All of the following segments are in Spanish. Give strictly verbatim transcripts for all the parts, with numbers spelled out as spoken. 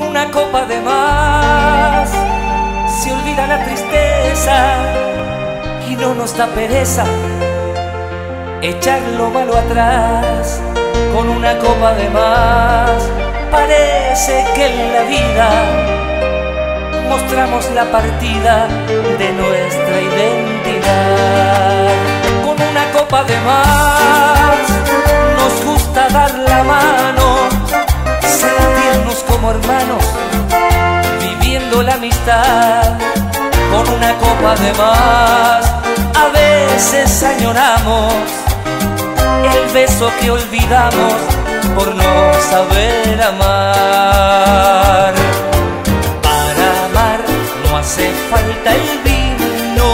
una copa de más se olvida la tristeza y no nos da pereza echar lo malo atrás. Con una copa de más parece que en la vida mostramos la partida de nuestra identidad. Con una copa de más nos gusta dar la mano, sentirnos como hermanos, viviendo la amistad. Con una copa de más a veces añoramos el beso que olvidamos por no saber amar. Para amar no hace falta el vino,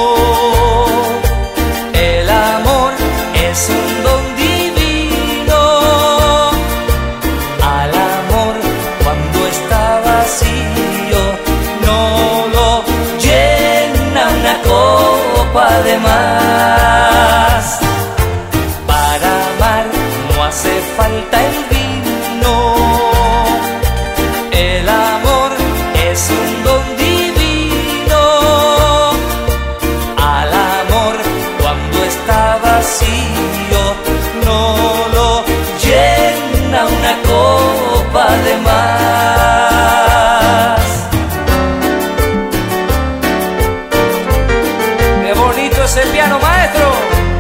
el amor es un don divino. Al amor cuando está vacío no lo llena una copa de más. Para amar no hace falta el vino, el amor es un don divino. Al amor cuando está vacío no lo llena una copa de más. ¡Qué bonito ese piano, maestro!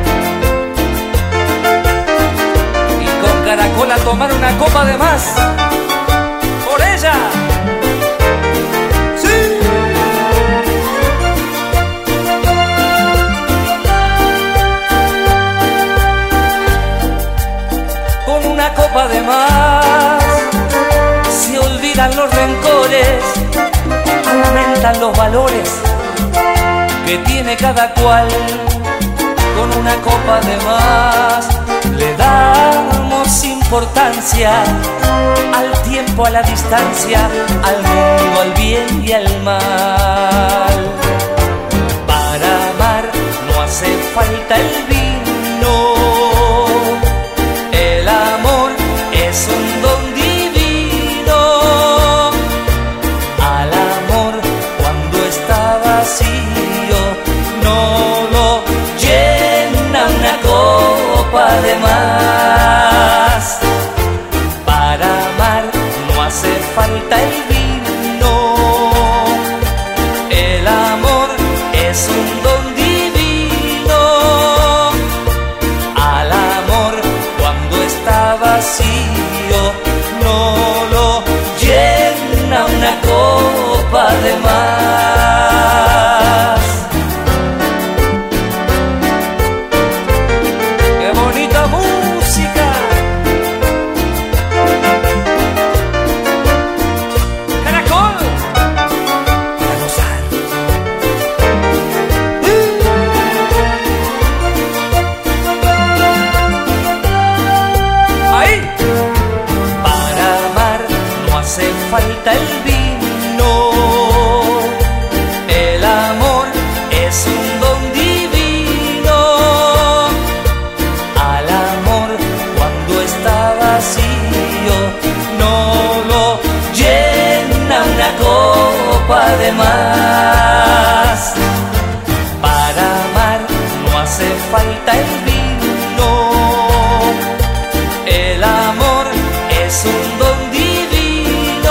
Y con Caracol a tomar una copa de más. ¡Por ella! ¡Sí! Con una copa de más se olvidan los rencores, aumentan los valores que tiene cada cual. Con una copa de más le damos importancia al tiempo, a la distancia, al mundo, al bien y al mal. Para amar no hace falta el vino, el amor es un don divino. Al amor cuando está vacío no lo llena una copa de más. Para amar no hace falta el vino, el amor es un don divino. Al amor cuando está vacío no lo llena una copa de más. ¡Qué bonita música! ¡Caracol! ¡A gozar! ¡Ahí! Para amar no hace falta el vino, el amor es un don divino. Al amor cuando está vacío no lo llena una copa de más. Para amar no hace falta el vino, el amor es un don divino.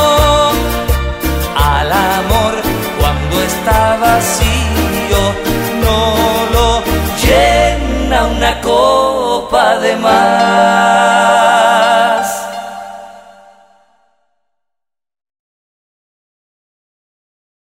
Al amor cuando está vacío no lo llena una copa de más.